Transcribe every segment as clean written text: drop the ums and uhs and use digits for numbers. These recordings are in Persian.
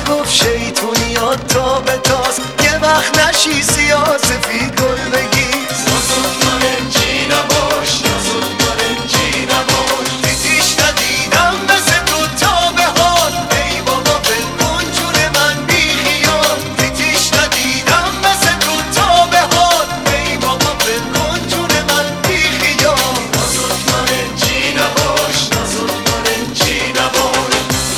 گفت شیطونیات تا به تاس یه وقت نشی سیاه سفید گل بگی نازک نارنجی نباش نازک نارنجی نباش دیدیش ندیدم مثل تو تا به حال ای بابا بلکن جون من بی خیال دیدیش ندیدم مثل تو تا به حال ای بابا بلکن جون من بی خیال نازک نارنجی نباش نازک نارنجی نباش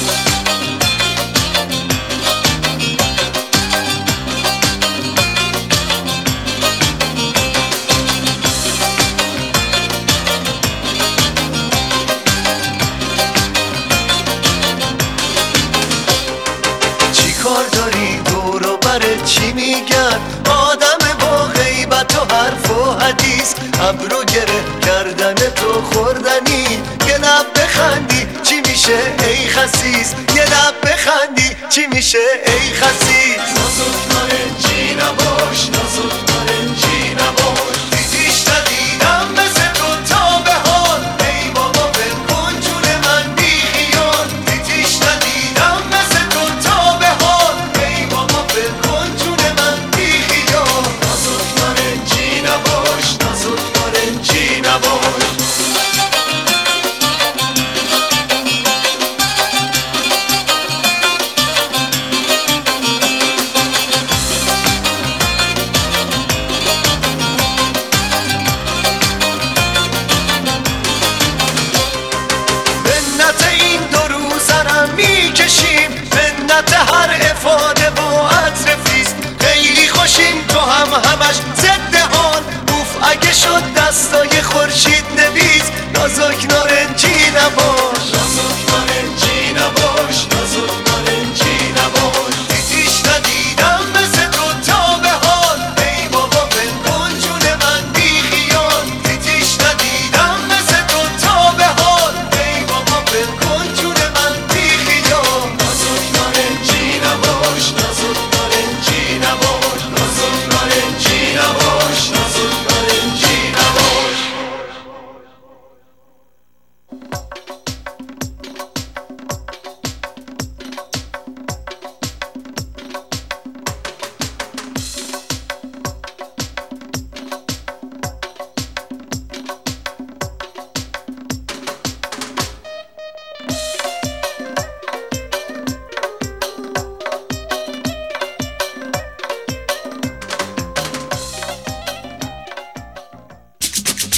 کار داری دور و برت چی میگن آدم با غیبت و حرف و حدیث ابرو گره کردن تو خوردنی یه لب بخندی چی میشه ای خسیس یه لب بخندی چی میشه ای خسیس نازک نارنجی نباش نازک نارنجی نباش